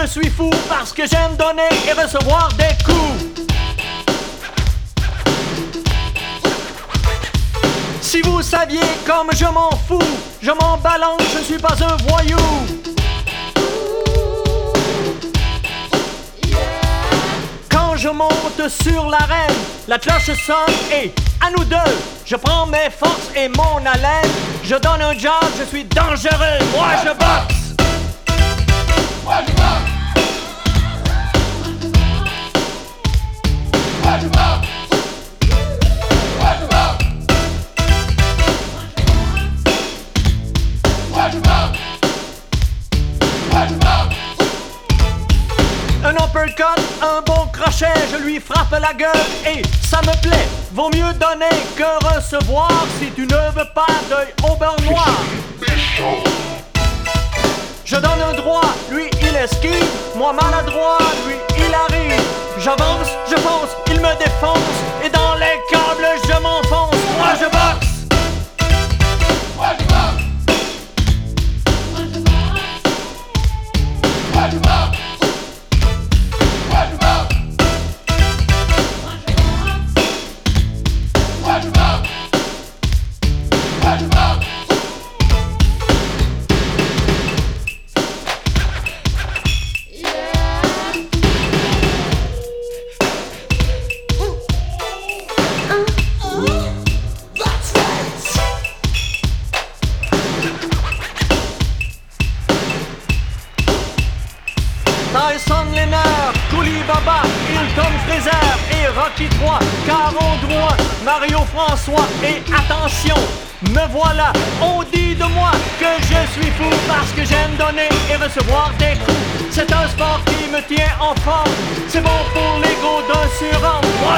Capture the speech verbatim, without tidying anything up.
Je suis fou parce que j'aime donner et recevoir des coups. Si vous saviez comme je m'en fous, je m'en balance, je ne suis pas un voyou. Quand je monte sur l'arène, la cloche sonne et à nous deux, je prends mes forces et mon haleine. Je donne un job, je suis dangereux, moi je boxe. Moi je boxe. Moi je boxe. Moi je boxe. Moi je boxe. Moi je boxe. Un uppercut, un bon crochet, je lui frappe la gueule et ça me plaît. Vaut mieux donner que recevoir si tu ne veux pas d'œil au beurre noir. Je donne un droit, lui il esquive, moi maladroit, lui il arrive. J'avance, je pense, il me défonce et dans les câbles je m'enfonce. Moi je boxe. Moi je boxe. Moi je boxe. Moi je boxe. Moi je boxe. Moi je boxe. Tyson Lenner, Koulibaba, Hilton Fraser et Rocky trois, Caron Drouin, Mario François et attention, me voilà, on dit de moi que je suis fou parce que j'aime donner et recevoir des coups. C'est un sport qui me tient en forme, c'est bon pour l'ego d'un surhomme. Moi